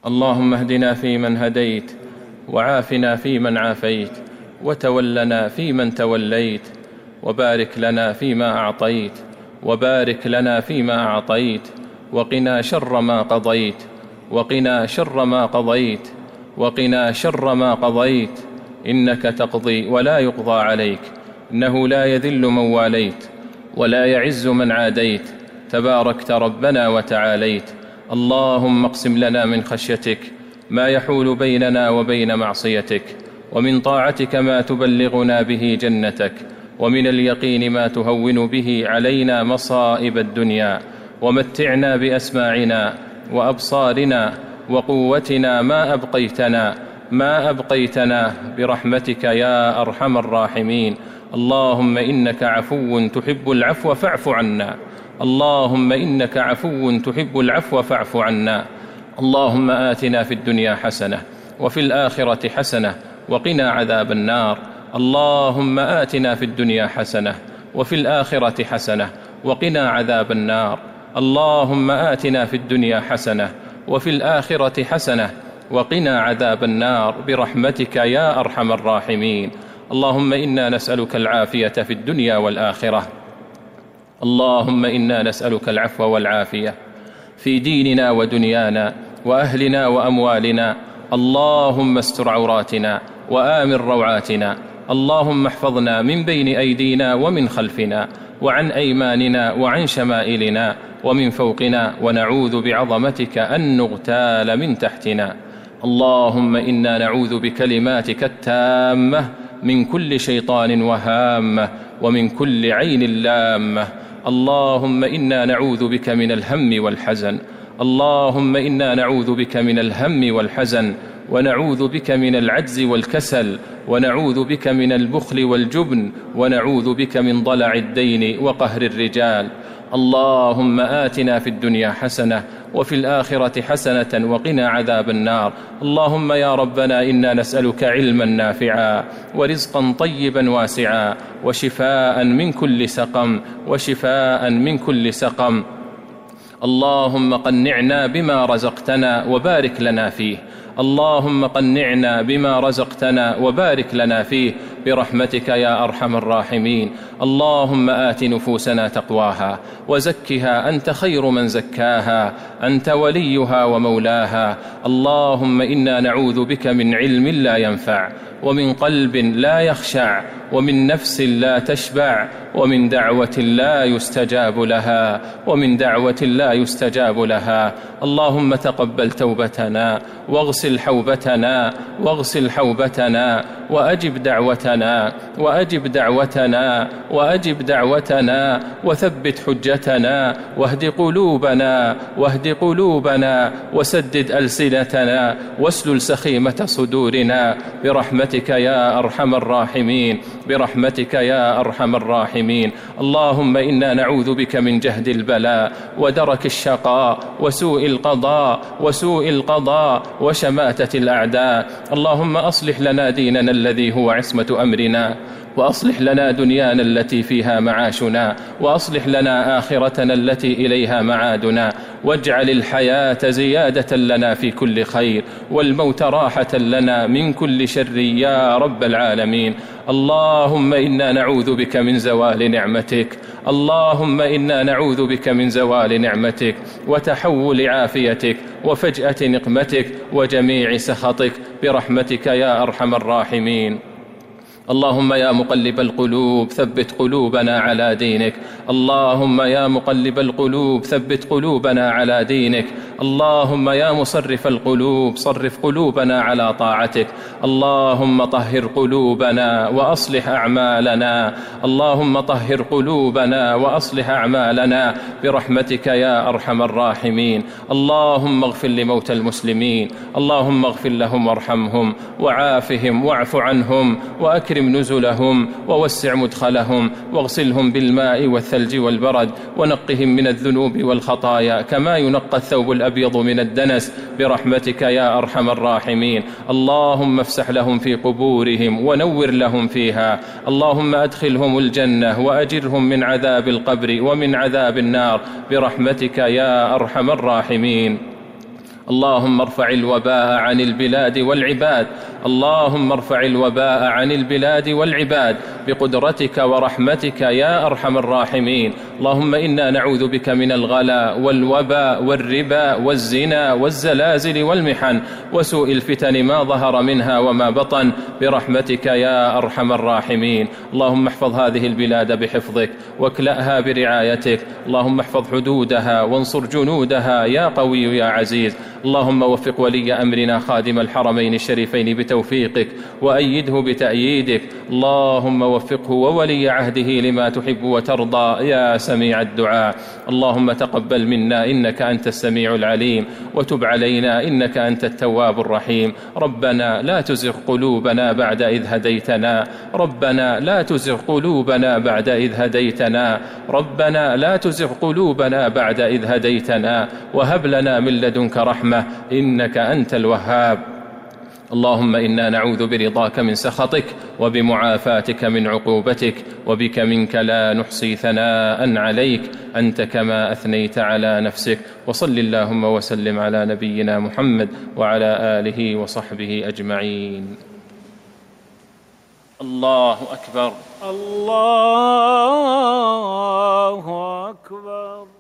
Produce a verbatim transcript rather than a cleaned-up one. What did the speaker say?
اللهم اهدنا فيمن هديت، وعافنا فيمن عافيت، وتولنا فيمن توليت، وبارك لنا فيما أعطيت، وبارك لنا فيما أعطيت، وقنا شر ما قضيت، وقنا شر ما قضيت، وقنا شر ما قضيت، إنك تقضي ولا يقضى عليك، إنه لا يذل من واليت ولا يعز من عاديت، تباركت ربنا وتعاليت. اللهم اقسم لنا من خشيتك ما يحول بيننا وبين معصيتك، ومن طاعتك ما تبلغنا به جنتك، ومن اليقين ما تهون به علينا مصائب الدنيا، ومتعنا بأسماعنا وأبصارنا وقوتنا ما أبقيتنا ما أبقيتنا برحمتك يا أرحم الراحمين. اللهم إنك عفو تحب العفو فاعف عنا، اللهم إنك عفو تحب العفو فاعف عنا. اللهم آتنا في الدنيا حسنة وفي الآخرة حسنة وقنا عذاب النار. اللهم آتنا في الدنيا حسنة وفي الآخرة حسنة وقنا عذاب النار. اللهم آتنا في الدنيا حسنة وفي الآخرة حسنة وقنا عذاب النار برحمتك يا أرحم الراحمين. اللهم إنا نسألك العافية في الدنيا والآخرة. اللهم إنا نسألك العفو والعافية في ديننا ودنيانا وأهلنا وأموالنا. اللهم استر عوراتنا وآمن روعاتنا. اللهم احفظنا من بين أيدينا ومن خلفنا وعن أيماننا وعن شمائلنا ومن فوقنا، ونعوذ بعظمتك أن نغتال من تحتنا. اللهم إنا نعوذ بكلماتك التامة من كل شيطان وهامة ومن كل عين لامة. اللهم إنا نعوذ بك من الهم والحزن. اللهم إنا نعوذ بك من الهم والحزن، ونعوذ بك من العجز والكسل، ونعوذ بك من البخل والجبن، ونعوذ بك من ضلع الدين وقهر الرجال. اللهم آتنا في الدنيا حسنة وفي الآخرة حسنة وقنا عذاب النار. اللهم يا ربنا إنا نسألك علما نافعا ورزقا طيبا واسعا وشفاء من كل سقم وشفاء من كل سقم. اللهم قنعنا بما رزقتنا وبارك لنا فيه. اللهم قنعنا بما رزقتنا وبارك لنا فيه برحمتك يا أرحم الراحمين. اللهم آت نفوسنا تقواها وزكها أنت خير من زكاها، أنت وليها ومولاها. اللهم إنا نعوذ بك من علم لا ينفع، ومن قلب لا يخشع، ومن نفس لا تشبع، ومن دعوة لا يستجاب لها ومن دعوة لا يستجاب لها. اللهم تقبل توبتنا واغسل حوبتنا واغسل حوبتنا وأجب دعوتنا وأجب دعوتنا وأجب دعوتنا وثبت حجتنا واهد قلوبنا واهد قلوبنا وسدد ألسنتنا واسلل سخيمة صدورنا برحمتك يا أرحم الراحمين برحمتك يا أرحم الراحمين. اللهم إنا نعوذ بك من جهد البلاء ودرك الشقاء وسوء القضاء وسوء القضاء وشماتة الأعداء. اللهم أصلح لنا ديننا الذي هو عصمة أمرنا، وأصلح لنا دنيانا التي فيها معاشنا، وأصلح لنا آخرتنا التي إليها معادنا، واجعل الحياة زيادة لنا في كل خير، والموت راحة لنا من كل شر يا رب العالمين. اللهم إنا نعوذ بك من زوال نعمتك اللهم إنا نعوذ بك من زوال نعمتك وتحول عافيتك وفجأة نقمتك وجميع سخطك برحمتك يا أرحم الراحمين. اللهم يا مقلب القلوب ثبت قلوبنا على دينك. اللهم يا مقلب القلوب ثبت قلوبنا على دينك. اللهم يا مصرف القلوب صرف قلوبنا على طاعتك. اللهم طهر قلوبنا وأصلح أعمالنا. اللهم طهر قلوبنا وأصلح أعمالنا برحمتك يا أرحم الراحمين. اللهم اغفر لموتى المسلمين، اللهم اغفر لهم وارحمهم وعافهم واعف عنهم وأكرم نزلهم ووسع مدخلهم واغسلهم بالماء والثلج والبرد ونقهم من الذنوب والخطايا كما ينقى الثوب الأبيض من الدنس برحمتك يا أرحم الراحمين. اللهم افسح لهم في قبورهم ونور لهم فيها. اللهم أدخلهم الجنة وأجرهم من عذاب القبر ومن عذاب النار برحمتك يا أرحم الراحمين. اللهم ارفع الوباء عن البلاد والعباد اللهم ارفع الوباء عن البلاد والعباد بقدرتك ورحمتك يا أرحم الراحمين. اللهم إنا نعوذ بك من الغلاء والوباء والربا والزنا والزلازل والمحن وسوء الفتن ما ظهر منها وما بطن برحمتك يا أرحم الراحمين. اللهم احفظ هذه البلاد بحفظك واكلأها برعايتك. اللهم احفظ حدودها وانصر جنودها يا قوي يا عزيز. اللهم وفق ولي أمرنا خادم الحرمين الشريفين بتوفيقك وأيده بتأييدك. اللهم وفقه وولي عهده لما تحب وترضى يا سميع الدعاء. اللهم تقبل منا إنك أنت السميع العليم وتب علينا إنك أنت التواب الرحيم. ربنا لا تزغ قلوبنا بعد إذ هديتنا ربنا لا تزغ قلوبنا بعد إذ هديتنا ربنا لا تزغ قلوبنا بعد إذ هديتنا وهب لنا من لدنك رحمة إنك أنت الوهاب. اللهم إنا نعوذ برضاك من سخطك وبمعافاتك من عقوبتك وبك منك لا نحصي ثناء عليك أنت كما أثنيت على نفسك. وصل اللهم وسلم على نبينا محمد وعلى آله وصحبه أجمعين. الله أكبر. الله أكبر.